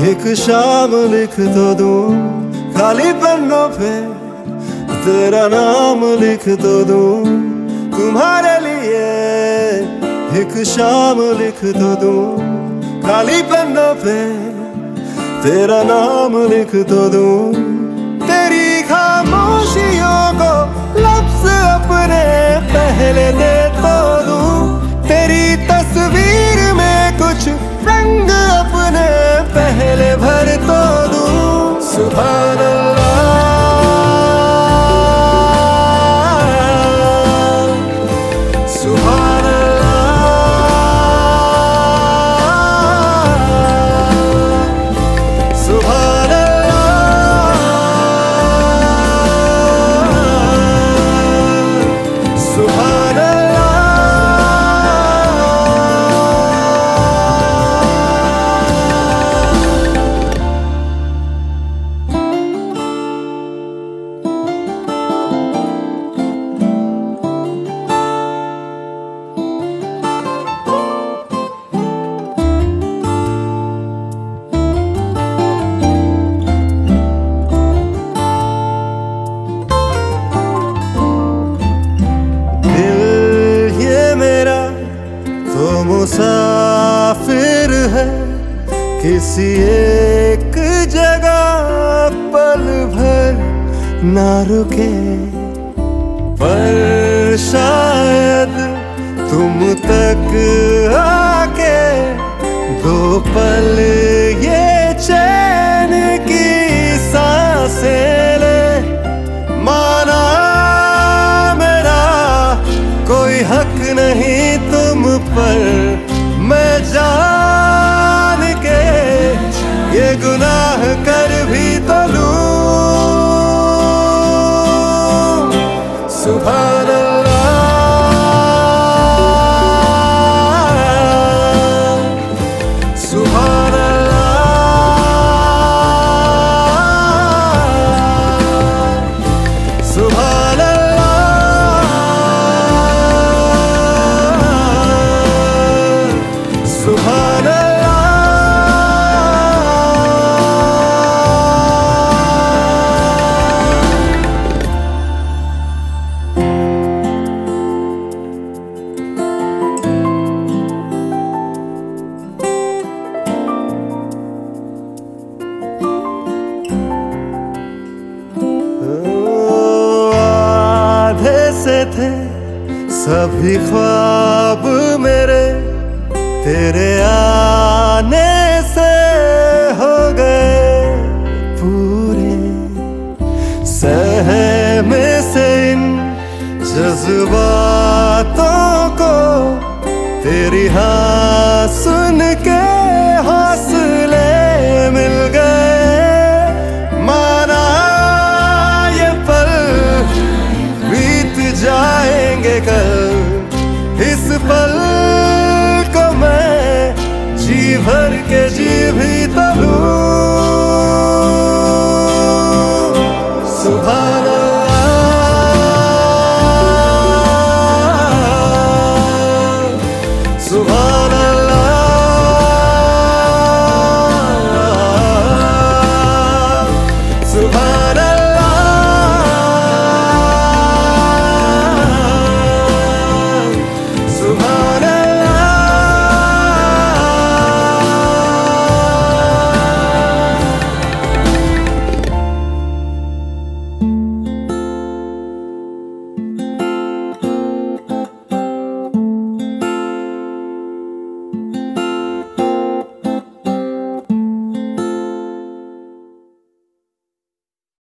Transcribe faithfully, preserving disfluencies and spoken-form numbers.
एक शाम लिख तो दूं खाली पन्नों पे, तेरा नाम लिख तो दूं तुम्हारे लिए। एक शाम लिख तो दूं खाली पन्नों पे, तेरा नाम लिख तो दूं। तेरी खामोशियों को लफ्ज़ अपने पहले दे तो दूं, तेरी तस्वीर में कुछ रंग अपने पहले भर तो दूं। सुभान अल्लाह, सुभान अल्लाह, सुभान अल्लाह, सुभान अल्लाह। मुसाफिर है किसी एक जगह पल भर ना रुके, पर शायद तुम तक आके दो पल ये चैन की सांसें ले। माना मेरा कोई हक नहीं तुम पर, मैं जान के ये गुनाह कर भी तो लूं। सुभान अल्लाह, सुभान अल्लाह, सुभान अल्लाह, सुभान अल्लाह। आधे से थे सभी ख्वाब मेरे, तेरे आने से हो गए पूरे। सहमे से इन जज्बातों को तेरी हाँ सुन के